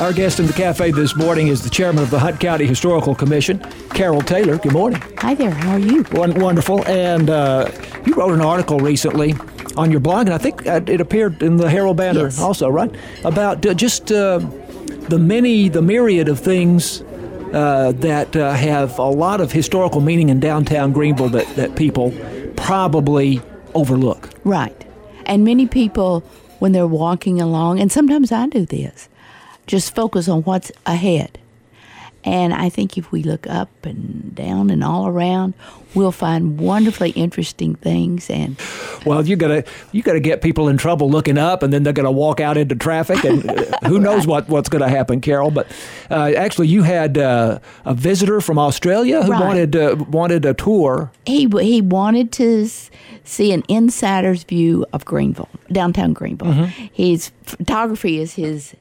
Our guest in the cafe this morning is the chairman of the Hunt County Historical Commission, Carol Taylor. Good morning. Hi there. How are you? Wonderful. And you wrote an article recently on your blog, and I think it appeared in the Herald Banner also, right? About just the myriad of things that have a lot of historical meaning in downtown Greenville that people probably overlook. Right. And many people, when they're walking along, and sometimes I do this, just focus on what's ahead. And I think if we look up and down and all around, we'll find wonderfully interesting things. And well, you gotta get people in trouble looking up, and then they're gonna walk out into traffic, and who knows what's gonna happen, Carol. But actually, you had a visitor from Australia who wanted a tour. He wanted to see an insider's view of Greenville, downtown Greenville. Mm-hmm. His photography is his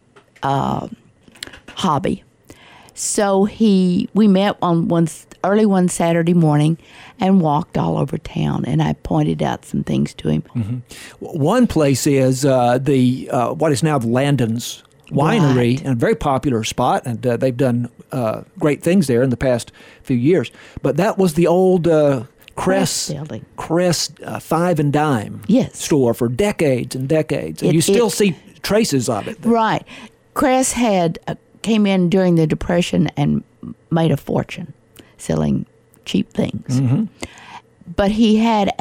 hobby. So we met on early one Saturday morning and walked all over town, and I pointed out some things to him. Mm-hmm. One place is what is now the Landon's Winery, and a very popular spot, and they've done great things there in the past few years. But that was the old Crest Five and Dime store for decades and decades, and you still see traces of it there. Right. Crest came in during the Depression and made a fortune selling cheap things. Mm-hmm. But he had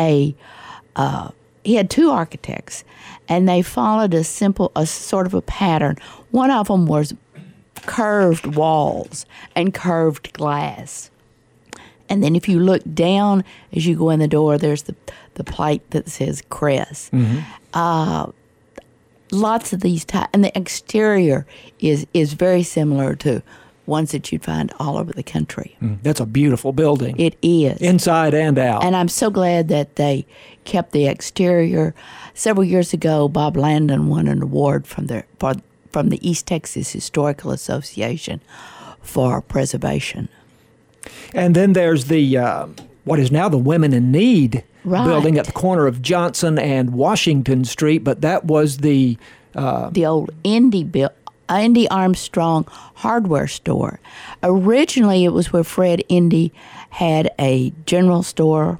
two architects, and they followed a sort of a pattern. One of them was curved walls and curved glass. And then if you look down as you go in the door, there's the plate that says Crest. Mm-hmm. Lots of these and the exterior is very similar to ones that you'd find all over the country. That's a beautiful building. It is. Inside and out. And I'm so glad that they kept the exterior. Several years ago, Bob Landon won an award from the East Texas Historical Association for preservation. And then there's the what is now the Women in Need building at the corner of Johnson and Washington Street, but that was the old Indy Armstrong hardware store. Originally, it was where Fred Indy had a general store.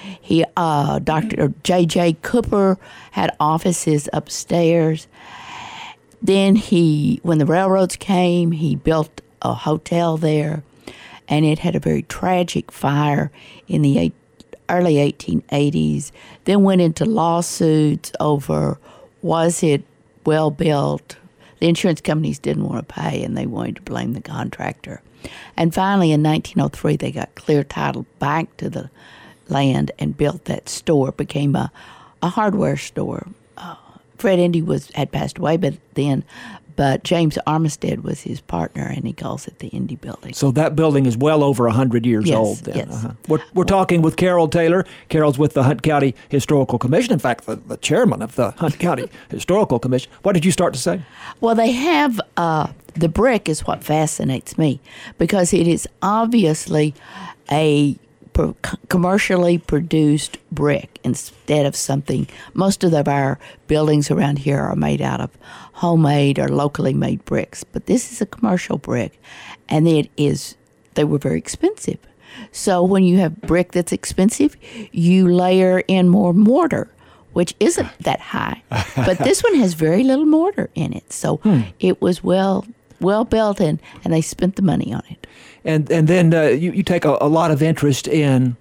Dr. J.J. Cooper had offices upstairs. Then when the railroads came, he built a hotel there, and it had a very tragic fire in the early 1880s, then went into lawsuits over was it well built. The insurance companies didn't want to pay, and they wanted to blame the contractor. And finally, in 1903, they got clear title back to the land and built that store. It became a hardware store. Fred Indy had passed away but James Armistead was his partner, and he calls it the Indy Building. So that building is well over 100 years old then. Yes. We're talking with Carol Taylor. Carol's with the Hunt County Historical Commission. In fact, the chairman of the Hunt County Historical Commission. What did you start to say? Well, they have the brick is what fascinates me, because it is obviously a commercially produced brick instead of something. Most of our buildings around here are made out of homemade or locally made bricks, but this is a commercial brick, and they were very expensive. So when you have brick that's expensive, you layer in more mortar, which isn't that high, but this one has very little mortar in it. So it was well built, and they spent the money on it. And then you take a lot of interest in,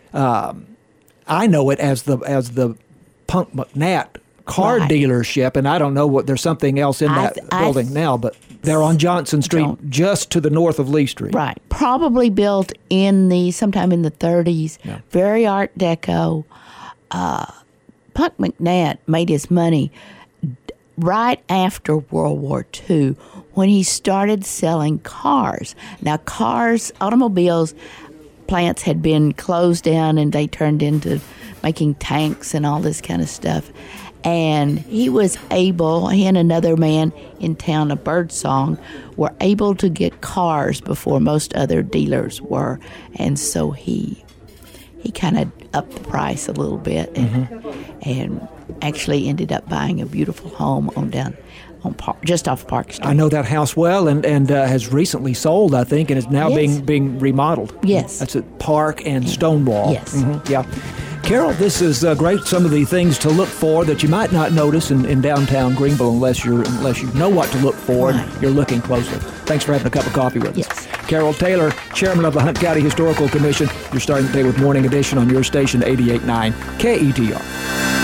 I know it as the Punk McNatt car dealership, and I don't know there's something else in that building now, but they're on Johnson Street, just to the north of Lee Street. Right, probably built sometime in the 30s. Yeah. Very Art Deco. Punk McNatt made his money right after World War II, when he started selling cars. Now, automobiles plants had been closed down, and they turned into making tanks and all this kind of stuff. And he and another man in town, a Birdsong, were able to get cars before most other dealers were. And so he kind of upped the price a little bit and actually ended up buying a beautiful home on down on just off Park Street. I know that house well, and has recently sold, I think, and is now Yes. being remodeled. Yes. That's at Park and Stonewall. Yes. Yeah. Carol, this is great. Some of the things to look for that you might not notice in downtown Greenville unless you know what to look for and you're looking closely. Thanks for having a cup of coffee with us. Yes. Carol Taylor, Chairman of the Hunt County Historical Commission. You're starting the day with Morning Edition on your station 88.9 KETR.